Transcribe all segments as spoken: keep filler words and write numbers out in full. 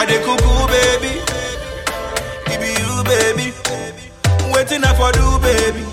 I dey cuckoo, baby. It be you, baby. Waiting I for do, baby.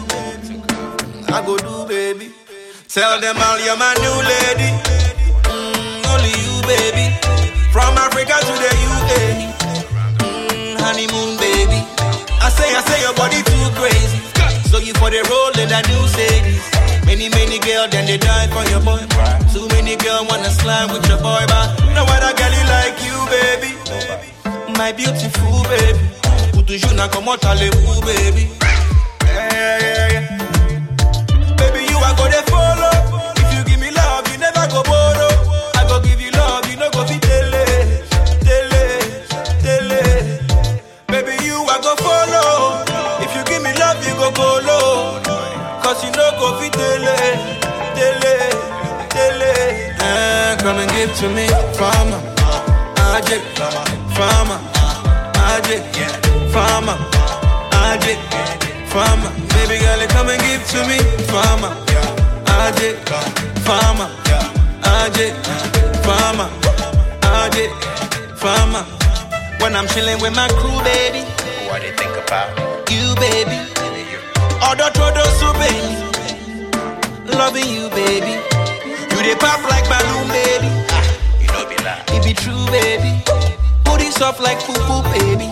I go do, baby. Tell them all you're my new lady. Mm, only you, baby. From Africa to the U A. Mm, honeymoon, baby. I say, I say your body too crazy. So you for the roll in that new Mercedes. Many, many girls, then they die for your boy. Too many girls wanna slime with your boy, but no other girl you like you, baby. My beautiful baby. Who do you not come out all baby? Yeah, yeah, yeah. Baby, you are gonna follow. If you give me love, you never go borrow. I go give you love, you know go be tele, tele, tele. Baby, you are go follow. If you give me love, you go go low. Cause you know go be tele, tele, tele. Eh, come and give to me, farmer. Ajik, farmer. Ajik, farmer. Ajik, farmer. Baby girl, come and give to me, farmer. Ajik, farmer. Ajik, farmer. Ajik, farmer. When I'm chilling with my crew, baby. What they think about you, baby? Other todo so baby. Loving you, baby. You dey pop like balloon, baby. Ah, you know me lah. It be true, baby. Booty soft like poo-poo, baby.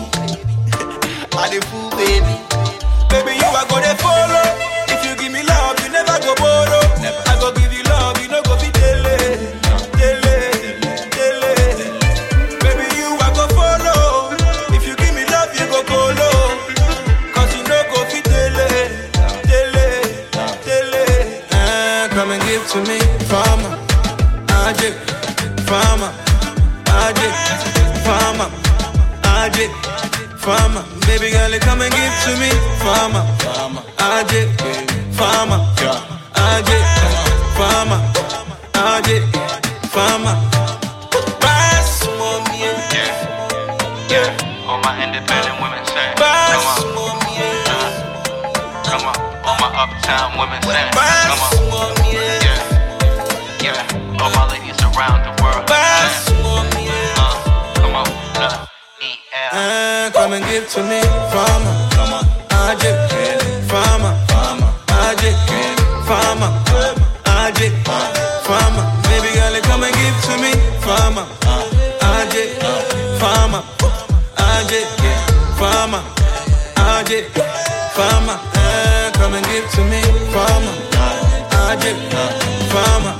I dey fool, baby. Baby, you are gonna follow. If you give me love, you never go borrow. Never. I go give you love, you know go be tele, tele, tele. Baby, you are go follow. If you give me love, you go go low. Cause you know go be tele, tele, tele. Eh, come and give to me, farmer. Ajik, farmer. Ajik, farmer. Ajik, farmer. Baby girl, come and give to me, farmer. Ajik, farmer. Ajik, farmer. Ajik, farmer. Bass, mommy, yeah, yeah. All my independent women say, Bass, come on, mommy, uh, come on. All my uptown women say, Bass, come on, mommy, yeah, yeah. All my ladies around the world, Bass, say, mommy, uh, come on, uh, E L. uh, come and give to me, farmer. Come on, Ajik, farmer. Ajik, farmer. Ajik, farmer. Baby girl, come and give to me, farmer. Ajik, farmer. Ajik, farmer. Ajik, farmer. Uh, come and give to me, farmer. Ajik, farmer.